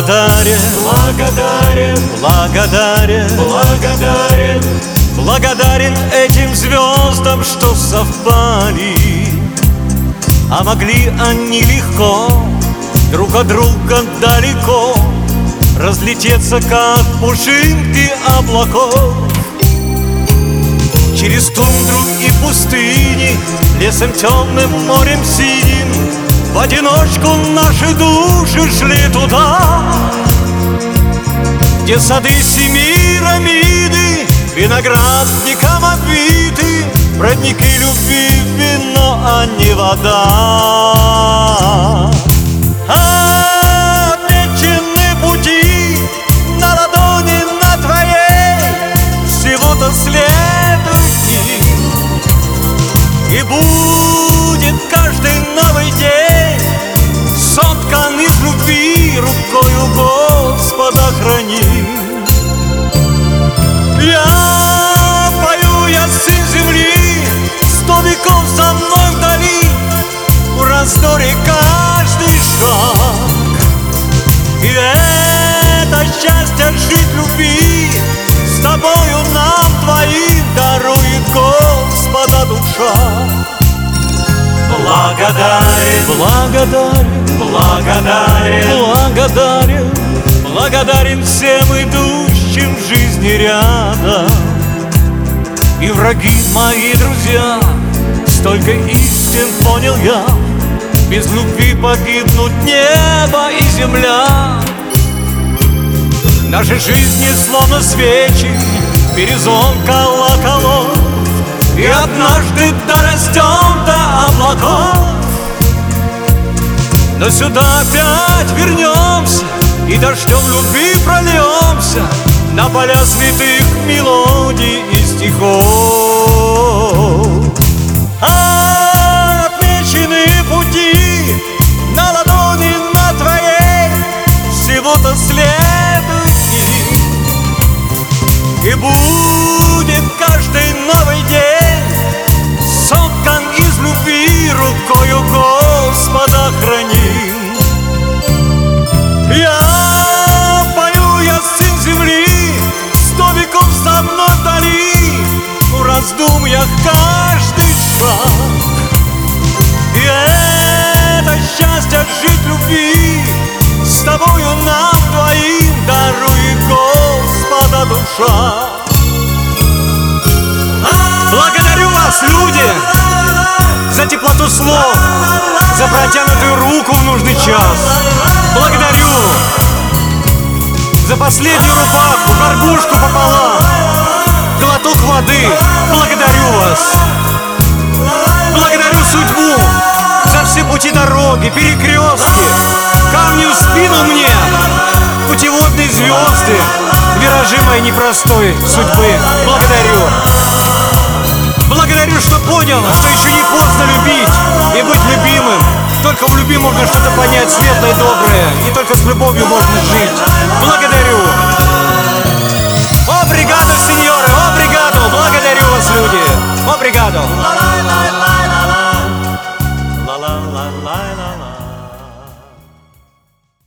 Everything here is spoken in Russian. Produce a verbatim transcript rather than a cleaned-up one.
Благодарен, благодарен, благодарен, благодарен, благодарен этим звездам, что совпали. А могли они легко друг от друга далеко разлететься, как пушинки облаков. Через тундру и пустыни, лесом темным, морем синим, в одиночку наши души шли туда, где сады Семирамиды виноградником обвиты, родники любви, вино, а не вода. Отмечены пути на ладони на твоей, всего-то следуй им, и будет каждый новый день соткан из любви, рукою Господа храним. Я пою, я сын земли, сто веков за мной вдали, в раздоре каждый шаг. И это счастье жить любви с тобою нам двоим дарует Господа душа. благодарен, Благодарен, благодарен, благодарен, благодарен всем идущим в жизни рядом. И враги мои друзья, столько истин понял я, без любви погибнут небо и земля. Наши жизни словно свечи, горизонт колоколов, и однажды дорастем до облаков. Но сюда опять вернемся и дождем любви прольемся на поля святых мелодий и стихов. Отмечены пути на ладони на твоей, всего-то следуй им, и будет каждый новый день соткан из любви, рукою Господа храним. Я пою, я сын земли, сто веков за мной вдали, в раздумьях каждый шаг. И это счастье жить любви с тобою нам двоим дарует Господа душа. Благодарю вас, люди, за теплоту слов, за протянутую руку в нужный час. Благодарю за последнюю рубаху, горбушку пополам, глоток воды. Благодарю вас. Благодарю судьбу за все пути дороги, перекрестки, камни в спину мне, путеводные звезды, виражи моей непростой судьбы. Благодарю. Благодарю, что понял, что еще не поздно любить и быть любимым. Только в любви можно что-то понять светлое и доброе, и только с любовью можно жить. Благодарю. Обригадо, сеньоры, обригадо. Благодарю вас, люди. Обригадо. la la la la la la la la la la la la.